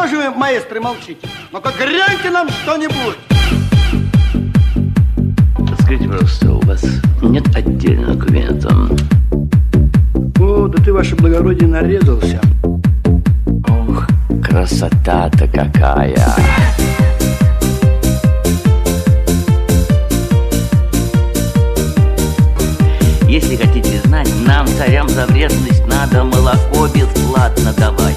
Что же вы, маэстро, молчите? Ну-ка, гряньте нам что-нибудь. Скажите, пожалуйста, у вас нет отдельного документа? О, да ты, ваше благородие, нарезался. Ох, красота-то какая! Если хотите знать, нам, царям, за вредность надо молоко бесплатно давать.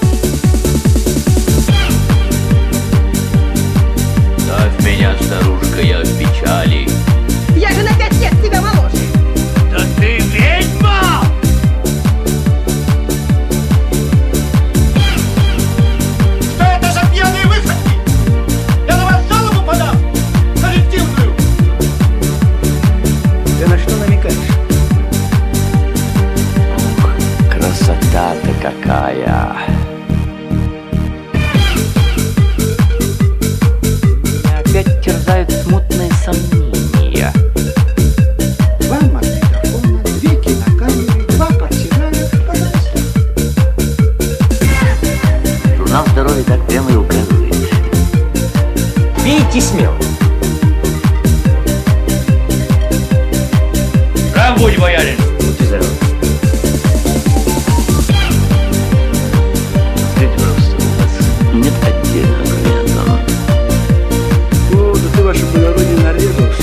Ставь меня, старушка, я в печали. Я же на 5 лет тебя моложе. Да ты ведьма! Что это за пьяные выходки? Я на вас жалобу подам! Коллективную! Ты на что намекаешь? Ох, красота-то какая! Меня опять терзают смутные сомнения. 2 магнитофона, 2 кинокамеры, 2 портсигара, пожалуйста. Журнал здоровья так прямо и указывает. Пейте смело. Прав будь, боярин! Будьте здоровы. Скажите, пожалуйста, у вас нет отдельного документа? О, да ты, ваше благородие, нарезался.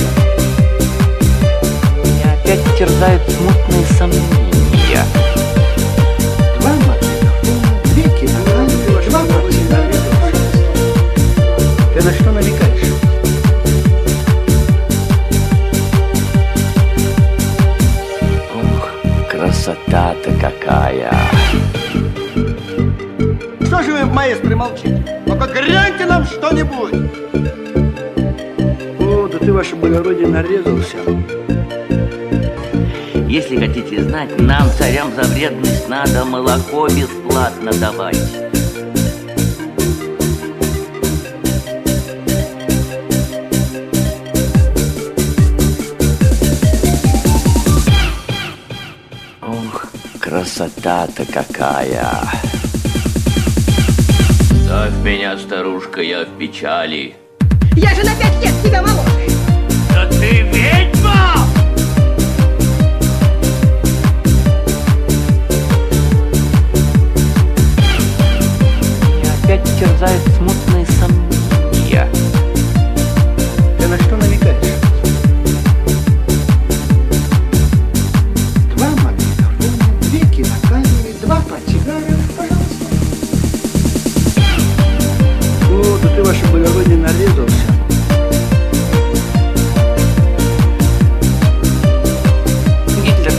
Меня опять терзают смутные сомнения. 2 магнитофона, 2 кинокамеры, 2 портсигара, пожалуйста. Ты на что намекаешь? Ох, красота-то какая! Что же вы, маэстро, молчите? Ну-ка, гряньте нам что-нибудь. О, да ты, ваше благородие, нарезался. Если хотите знать, нам, царям, за вредность надо молоко бесплатно давать. Ох, красота-то какая! Ставь меня, старушка, я в печали. Я же на 5 лет тебя моложе. Да ты ведьма! Меня опять терзают смутные сомнения. Ты на что намекаешь? 2 магнитофона, 2 кинокамеры, 2 портсигара, пожалуйста. О, да ты, ваше благородие, нарезался. Гитлер.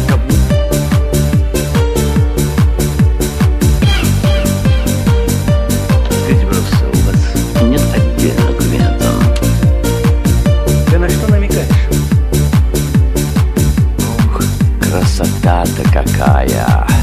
Скажите, пожалуйста, у вас нет отдельного документа? Ты на что намекаешь? Ох, красота-то какая!